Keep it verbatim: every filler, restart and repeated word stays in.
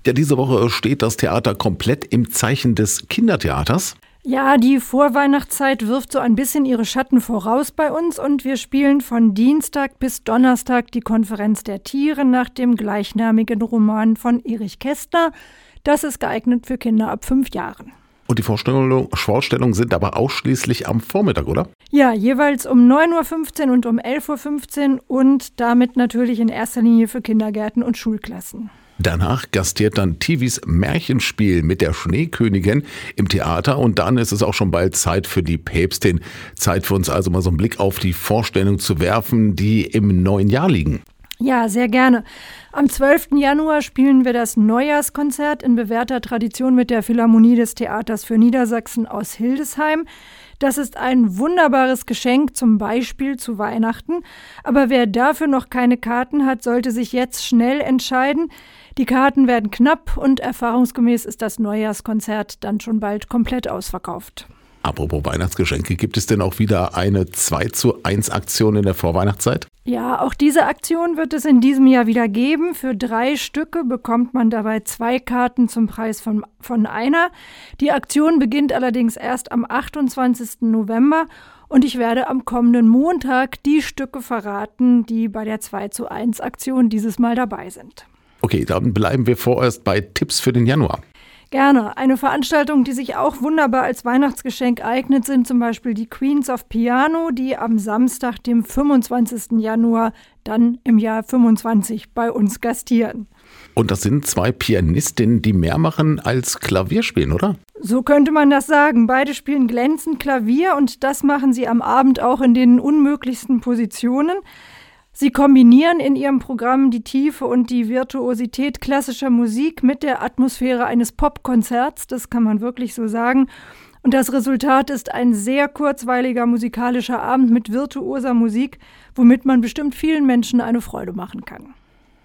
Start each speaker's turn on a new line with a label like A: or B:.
A: Ja, diese Woche steht das Theater komplett im Zeichen des Kindertheaters.
B: Ja, die Vorweihnachtszeit wirft so ein bisschen ihre Schatten voraus bei uns und wir spielen von Dienstag bis Donnerstag die Konferenz der Tiere nach dem gleichnamigen Roman von Erich Kästner. Das ist geeignet für Kinder ab fünf Jahren.
A: Und die Vorstellung, Vorstellungen sind aber ausschließlich am Vormittag, oder?
B: Ja, jeweils um neun Uhr fünfzehn und um elf Uhr fünfzehn und damit natürlich in erster Linie für Kindergärten und Schulklassen.
A: Danach gastiert dann Tivis Märchenspiel mit der Schneekönigin im Theater und dann ist es auch schon bald Zeit für die Päpstin. Zeit für uns also mal so einen Blick auf die Vorstellung zu werfen, die im neuen Jahr liegen.
B: Ja, sehr gerne. Am zwölften Januar spielen wir das Neujahrskonzert in bewährter Tradition mit der Philharmonie des Theaters für Niedersachsen aus Hildesheim. Das ist ein wunderbares Geschenk, zum Beispiel zu Weihnachten. Aber wer dafür noch keine Karten hat, sollte sich jetzt schnell entscheiden. Die Karten werden knapp und erfahrungsgemäß ist das Neujahrskonzert dann schon bald komplett ausverkauft.
A: Apropos Weihnachtsgeschenke, gibt es denn auch wieder eine zwei zu eins Aktion in der Vorweihnachtszeit?
B: Ja, auch diese Aktion wird es in diesem Jahr wieder geben. Für drei Stücke bekommt man dabei zwei Karten zum Preis von, von einer. Die Aktion beginnt allerdings erst am achtundzwanzigsten November und ich werde am kommenden Montag die Stücke verraten, die bei der zwei zu eins Aktion dieses Mal dabei sind.
A: Okay, dann bleiben wir vorerst bei Tipps für den Januar.
B: Gerne. Eine Veranstaltung, die sich auch wunderbar als Weihnachtsgeschenk eignet, sind zum Beispiel die Queens of Piano, die am Samstag, dem fünfundzwanzigsten Januar, dann im Jahr fünfundzwanzig bei uns gastieren.
A: Und das sind zwei Pianistinnen, die mehr machen als Klavier spielen, oder?
B: So könnte man das sagen. Beide spielen glänzend Klavier und das machen sie am Abend auch in den unmöglichsten Positionen. Sie kombinieren in ihrem Programm die Tiefe und die Virtuosität klassischer Musik mit der Atmosphäre eines Popkonzerts, das kann man wirklich so sagen. Und das Resultat ist ein sehr kurzweiliger musikalischer Abend mit virtuoser Musik, womit man bestimmt vielen Menschen eine Freude machen kann.